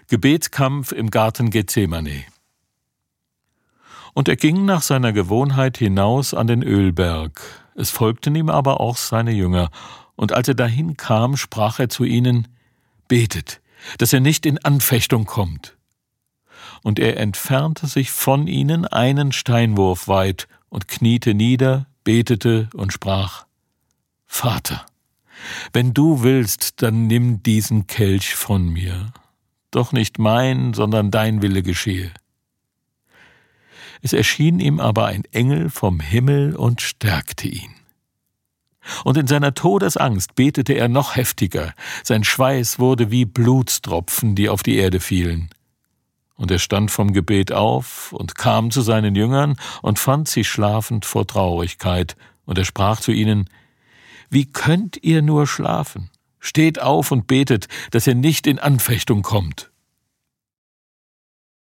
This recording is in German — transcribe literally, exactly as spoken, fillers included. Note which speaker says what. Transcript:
Speaker 1: Gebetskampf im Garten Gethsemane. Und er ging nach seiner Gewohnheit hinaus an den Ölberg. Es folgten ihm aber auch seine Jünger. Und als er dahin kam, sprach er zu ihnen: Betet, dass er nicht in Anfechtung kommt. Und er entfernte sich von ihnen einen Steinwurf weit und kniete nieder, betete und sprach: Vater, wenn du willst, dann nimm diesen Kelch von mir. Doch nicht mein, sondern dein Wille geschehe. Es erschien ihm aber ein Engel vom Himmel und stärkte ihn. Und in seiner Todesangst betete er noch heftiger. Sein Schweiß wurde wie Blutstropfen, die auf die Erde fielen. Und er stand vom Gebet auf und kam zu seinen Jüngern und fand sie schlafend vor Traurigkeit. Und er sprach zu ihnen: Wie könnt ihr nur schlafen? Steht auf und betet, dass ihr nicht in Anfechtung kommt.